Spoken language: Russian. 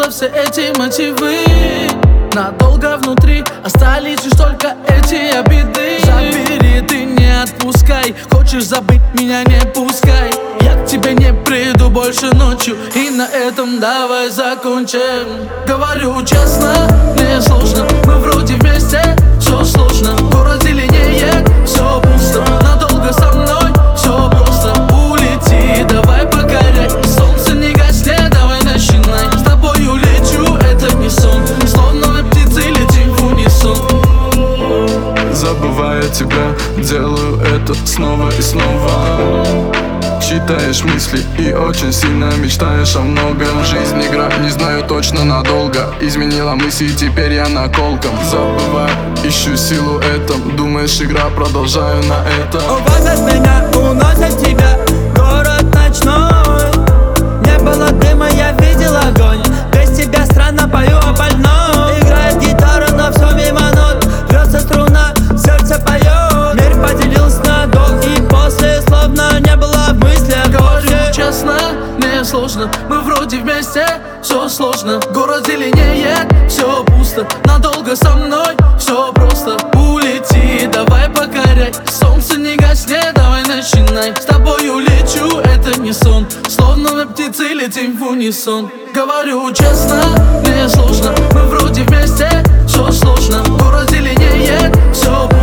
что все эти мотивы надолго внутри остались лишь только эти обиды. Забери, ты не отпускай, хочешь забыть меня, не пускай. Я к тебе не приду больше ночью, и на этом давай закончим. Говорю честно, мне сложно, мы вроде вместе, все сложно. В городе линеек, все пусто, надолго со мной все просто. Улети, давай покоряй, солнце не гаснет, давай начинай. С тобой улечу, это не сон, словно мы птицы летим в унисон. Забывая тебя, делаю это снова и снова. Читаешь мысли и очень сильно мечтаешь о многом. Жизнь игра, не знаю точно надолго. Изменила мысли, теперь я наколком. Забываю, ищу силу в этом. Думаешь, игра, продолжаю на этом. Увозят меня, уносят тебя, город ночной. Не было дыма, я видел огонь. Без тебя странно пою о больном. Играет гитара, но все мимо нот. Рвется струна, сердце поет. Мир поделился на до и после, словно не было в мыслях. Говорю честно, мне сложно, мы вроде вместе, все сложно. В городе линеек, все пусто, надолго со мной все просто. Улети, давай покоряй, солнце не гаснет, давай начинай. С тобой улечу, это не сон, словно мы птицы летим в унисон. Говорю честно, мне сложно, мы вроде вместе, все сложно. В городе линеек, все пусто.